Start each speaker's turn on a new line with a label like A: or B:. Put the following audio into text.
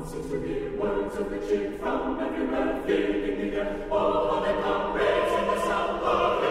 A: seems to hear words of the cheer from everywhere, filling the air. Oh, how they come, raising the sound of